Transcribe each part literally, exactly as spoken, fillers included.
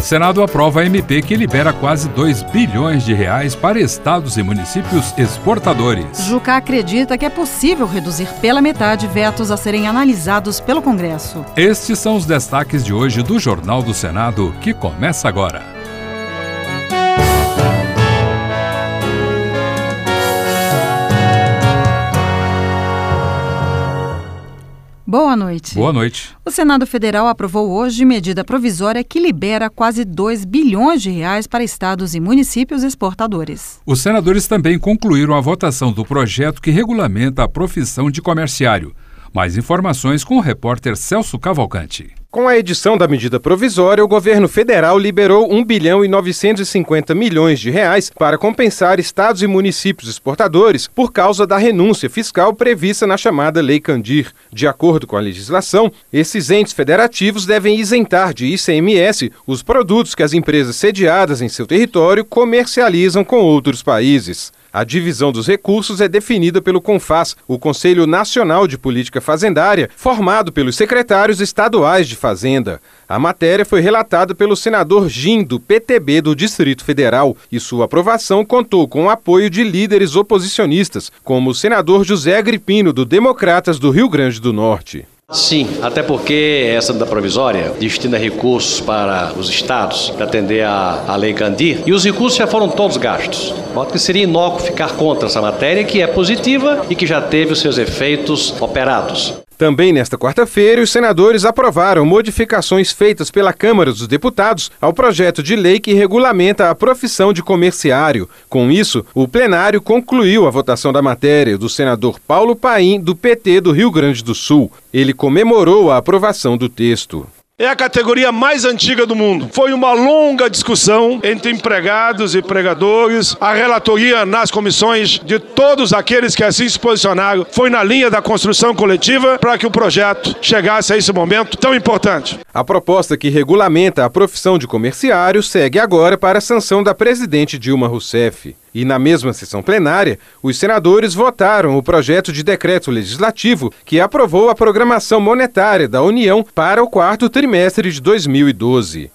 Senado aprova a M P que libera quase dois bilhões de reais para estados e municípios exportadores. Jucá acredita que é possível reduzir pela metade vetos a serem analisados pelo Congresso. Estes são os destaques de hoje do Jornal do Senado, que começa agora. Boa noite. Boa noite. O Senado Federal aprovou hoje medida provisória que libera quase dois bilhões de reais para estados e municípios exportadores. Os senadores também concluíram a votação do projeto que regulamenta a profissão de comerciário. Mais informações com o repórter Celso Cavalcante. Com a edição da medida provisória, o governo federal liberou um bilhão e novecentos e cinquenta milhões de reais para compensar estados e municípios exportadores por causa da renúncia fiscal prevista na chamada Lei Candir. De acordo com a legislação, esses entes federativos devem isentar de I C M S os produtos que as empresas sediadas em seu território comercializam com outros países. A divisão dos recursos é definida pelo CONFAZ, o Conselho Nacional de Política Fazendária, formado pelos secretários estaduais de Fazenda. A matéria foi relatada pelo senador Gin, do P T B do Distrito Federal, e sua aprovação contou com o apoio de líderes oposicionistas, como o senador José Agripino, do Democratas do Rio Grande do Norte. Sim, até porque essa da provisória destina recursos para os estados para atender a, a Lei Candir e os recursos já foram todos gastos. Modo que seria inócuo ficar contra essa matéria, que é positiva e que já teve os seus efeitos operados. Também nesta quarta-feira, os senadores aprovaram modificações feitas pela Câmara dos Deputados ao projeto de lei que regulamenta a profissão de comerciário. Com isso, o plenário concluiu a votação da matéria do senador Paulo Paim, do P T do Rio Grande do Sul. Ele comemorou a aprovação do texto. É a categoria mais antiga do mundo. Foi uma longa discussão entre empregados e empregadores. A relatoria nas comissões de todos aqueles que assim se posicionaram foi na linha da construção coletiva para que o projeto chegasse a esse momento tão importante. A proposta que regulamenta a profissão de comerciário segue agora para a sanção da presidente Dilma Rousseff. E na mesma sessão plenária, os senadores votaram o projeto de decreto legislativo que aprovou a programação monetária da União para o quarto trimestre de dois mil e doze.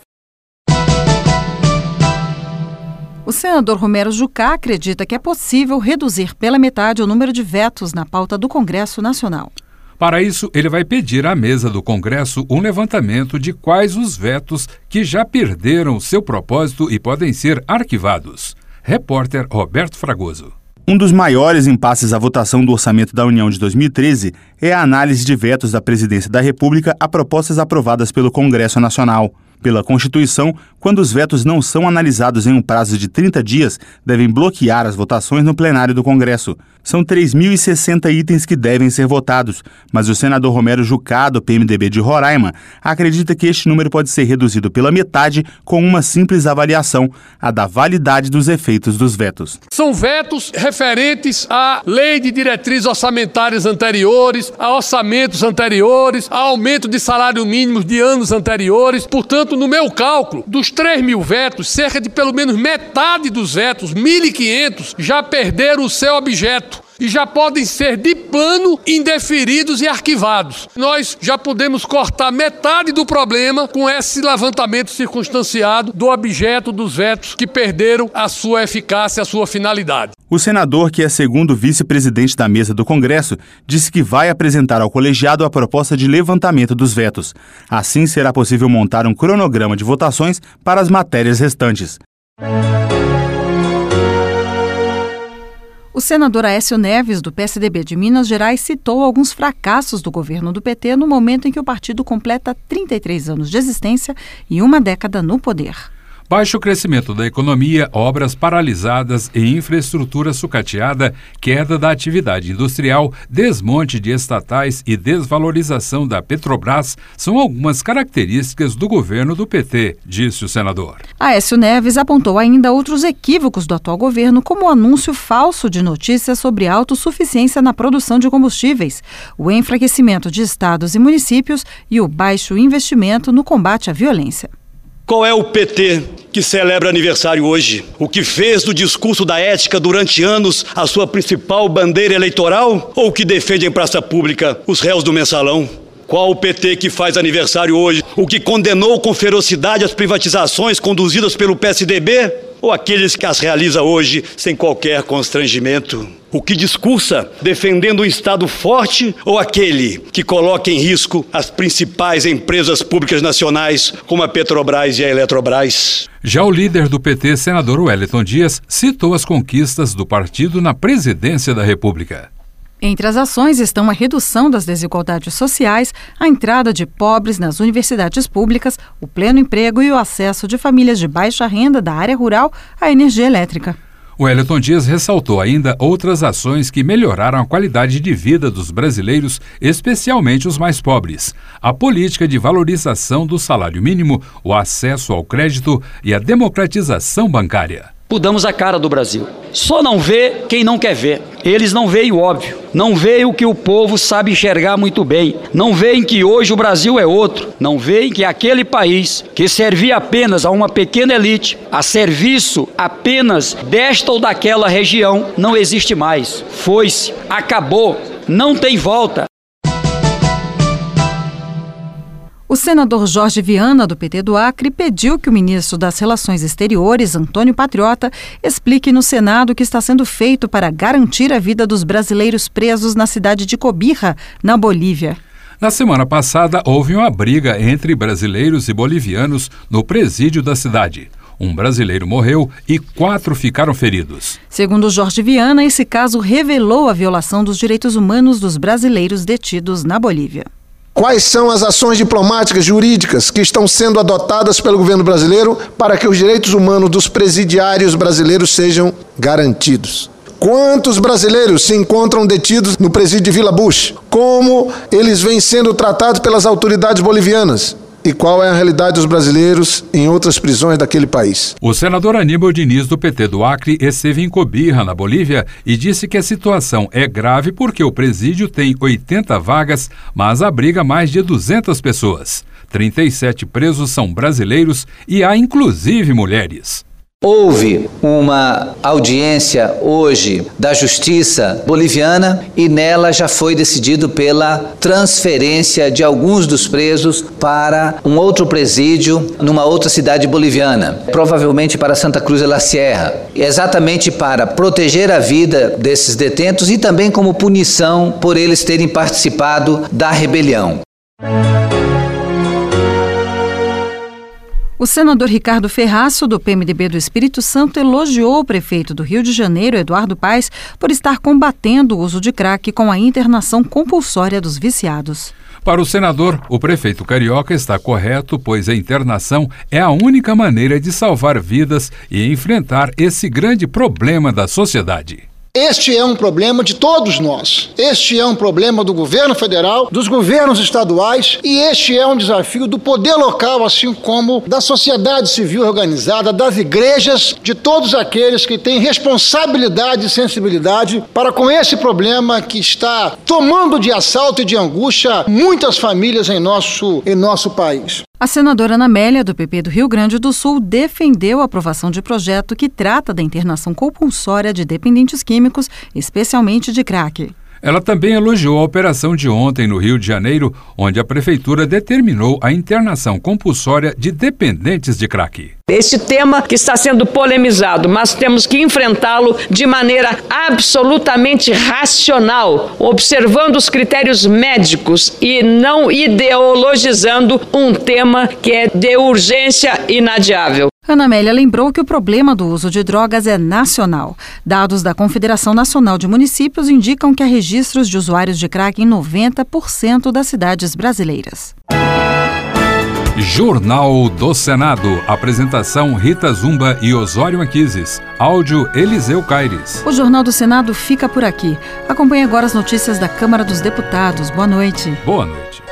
O senador Romero Jucá acredita que é possível reduzir pela metade o número de vetos na pauta do Congresso Nacional. Para isso, ele vai pedir à mesa do Congresso um levantamento de quais os vetos que já perderam seu propósito e podem ser arquivados. Repórter Roberto Fragoso. Um dos maiores impasses à votação do Orçamento da União de dois mil e treze é a análise de vetos da Presidência da República a propostas aprovadas pelo Congresso Nacional. Pela Constituição, quando os vetos não são analisados em um prazo de trinta dias, devem bloquear as votações no plenário do Congresso. São três mil e sessenta itens que devem ser votados, mas o senador Romero Jucá, do P M D B de Roraima, acredita que este número pode ser reduzido pela metade com uma simples avaliação, a da validade dos efeitos dos vetos. São vetos referentes à lei de diretrizes orçamentárias anteriores, a orçamentos anteriores, a aumento de salário mínimo de anos anteriores. Portanto, no meu cálculo, dos três mil vetos, cerca de pelo menos metade dos vetos, mil e quinhentos, já perderam o seu objeto e já podem ser de plano indeferidos e arquivados. Nós já podemos cortar metade do problema com esse levantamento circunstanciado do objeto dos vetos que perderam a sua eficácia, a sua finalidade. O senador, que é segundo vice-presidente da mesa do Congresso, disse que vai apresentar ao colegiado a proposta de levantamento dos vetos. Assim, será possível montar um cronograma de votações para as matérias restantes. O senador Aécio Neves, do P S D B de Minas Gerais, citou alguns fracassos do governo do P T no momento em que o partido completa trinta e três anos de existência e uma década no poder. Baixo crescimento da economia, obras paralisadas e infraestrutura sucateada, queda da atividade industrial, desmonte de estatais e desvalorização da Petrobras são algumas características do governo do P T, disse o senador. Aécio Neves apontou ainda outros equívocos do atual governo, como o anúncio falso de notícias sobre autossuficiência na produção de combustíveis, o enfraquecimento de estados e municípios e o baixo investimento no combate à violência. Qual é o P T que celebra aniversário hoje? O que fez do discurso da ética durante anos a sua principal bandeira eleitoral? Ou o que defende em praça pública os réus do mensalão? Qual o P T que faz aniversário hoje? O que condenou com ferocidade as privatizações conduzidas pelo P S D B? Ou aqueles que as realiza hoje sem qualquer constrangimento? O que discursa defendendo um Estado forte ou aquele que coloca em risco as principais empresas públicas nacionais, como a Petrobras e a Eletrobras? Já o líder do P T, senador Wellington Dias, citou as conquistas do partido na presidência da República. Entre as ações estão a redução das desigualdades sociais, a entrada de pobres nas universidades públicas, o pleno emprego e o acesso de famílias de baixa renda da área rural à energia elétrica. O Wellington Dias ressaltou ainda outras ações que melhoraram a qualidade de vida dos brasileiros, especialmente os mais pobres. A política de valorização do salário mínimo, o acesso ao crédito e a democratização bancária. Mudamos a cara do Brasil. Só não vê quem não quer ver. Eles não veem o óbvio. Não veem o que o povo sabe enxergar muito bem. Não veem que hoje o Brasil é outro. Não veem que aquele país que servia apenas a uma pequena elite, a serviço apenas desta ou daquela região, não existe mais. Foi-se. Acabou. Não tem volta. O senador Jorge Viana, do P T do Acre, pediu que o ministro das Relações Exteriores, Antônio Patriota, explique no Senado o que está sendo feito para garantir a vida dos brasileiros presos na cidade de Cobija, na Bolívia. Na semana passada, houve uma briga entre brasileiros e bolivianos no presídio da cidade. Um brasileiro morreu e quatro ficaram feridos. Segundo Jorge Viana, esse caso revelou a violação dos direitos humanos dos brasileiros detidos na Bolívia. Quais são as ações diplomáticas jurídicas que estão sendo adotadas pelo governo brasileiro para que os direitos humanos dos presidiários brasileiros sejam garantidos? Quantos brasileiros se encontram detidos no presídio de Vila Bush? Como eles vêm sendo tratados pelas autoridades bolivianas? E qual é a realidade dos brasileiros em outras prisões daquele país? O senador Aníbal Diniz, do P T do Acre, esteve em Cobija, na Bolívia, e disse que a situação é grave porque o presídio tem oitenta vagas, mas abriga mais de duzentas pessoas. trinta e sete presos são brasileiros e há inclusive mulheres. Houve uma audiência hoje da Justiça boliviana e nela já foi decidido pela transferência de alguns dos presos para um outro presídio numa outra cidade boliviana, provavelmente para Santa Cruz de la Sierra, exatamente para proteger a vida desses detentos e também como punição por eles terem participado da rebelião. O senador Ricardo Ferraço, do P M D B do Espírito Santo, elogiou o prefeito do Rio de Janeiro, Eduardo Paes, por estar combatendo o uso de crack com a internação compulsória dos viciados. Para o senador, o prefeito carioca está correto, pois a internação é a única maneira de salvar vidas e enfrentar esse grande problema da sociedade. Este é um problema de todos nós. Este é um problema do governo federal, dos governos estaduais e este é um desafio do poder local, assim como da sociedade civil organizada, das igrejas, de todos aqueles que têm responsabilidade e sensibilidade para com esse problema que está tomando de assalto e de angústia muitas famílias em nosso, em nosso país. A senadora Ana Amélia, do P P do Rio Grande do Sul, defendeu a aprovação de projeto que trata da internação compulsória de dependentes químicos, especialmente de crack. Ela também elogiou a operação de ontem no Rio de Janeiro, onde a prefeitura determinou a internação compulsória de dependentes de crack. Esse tema que está sendo polemizado, mas temos que enfrentá-lo de maneira absolutamente racional, observando os critérios médicos e não ideologizando um tema que é de urgência inadiável. Ana Amélia lembrou que o problema do uso de drogas é nacional. Dados da Confederação Nacional de Municípios indicam que há registros de usuários de crack em noventa por cento das cidades brasileiras. Jornal do Senado. Apresentação Rita Zumba e Osório Anquises. Áudio Eliseu Caires. O Jornal do Senado fica por aqui. Acompanhe agora as notícias da Câmara dos Deputados. Boa noite. Boa noite.